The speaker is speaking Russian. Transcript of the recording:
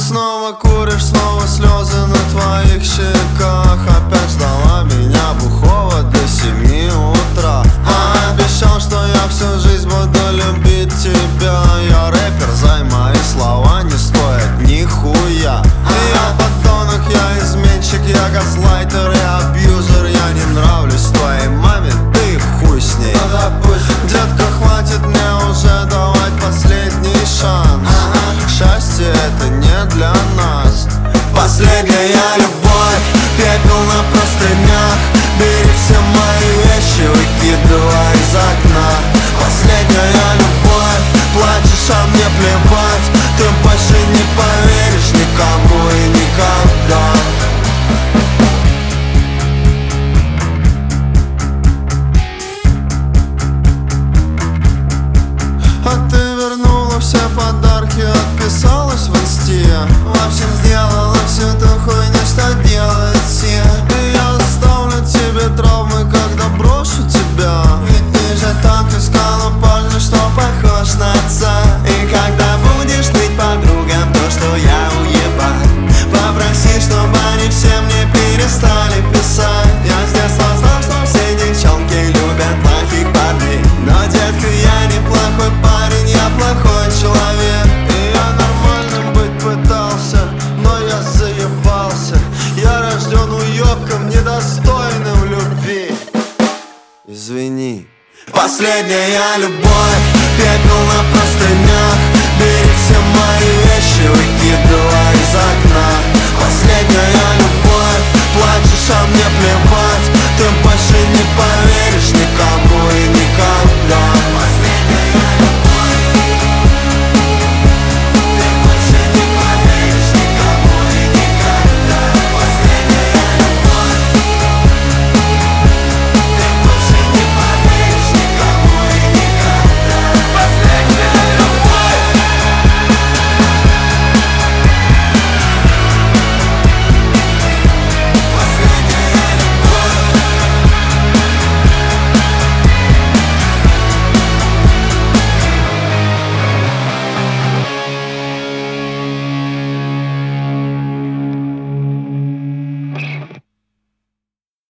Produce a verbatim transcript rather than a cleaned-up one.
снова куришь, снова слезы на твоих щеках. Опять ждала меня бухого до семи утра. А обещал, что я всю жизнь буду любить тебя. Я рэпер, зай, мои слова не стоят нихуя. Я подонок, я изменщик, я газлайтер, я абьюзер. Я не нравлюсь твоей маме, ты хуй с ней. Детка, хватит мне уже давать последний шанс. Счастье это не для нас. Последняя любовь, пепел на простынях. Бери все мои вещи, выкидывай из окна. Последняя любовь, плачешь, а мне плевать. Ты больше не поверишь никому и никогда. А ты вернула все подарки, отписалась в инсте. В общем, сделала всю ту хуйню, что делают все. И я оставлю тебе травмы, когда брошу тебя. Ведь ты же так искала парня, что похож на отца. И когда будешь ныть подругам то, что я уебан, попроси, чтобы они все мне перестали писать. Я с детства знал, что все девчонки любят плохих парней. Но, детка, я не плохой парень, я плохой человек. И я нормальным быть пытался, но я заебался. Я рожден уебком, недостойным любви. Извини. Последняя любовь, пепел на простынях. Бери все мои вещи, выкидывай из окна. Последняя любовь, плачешь, а мне плевать. Ты больше не поверишь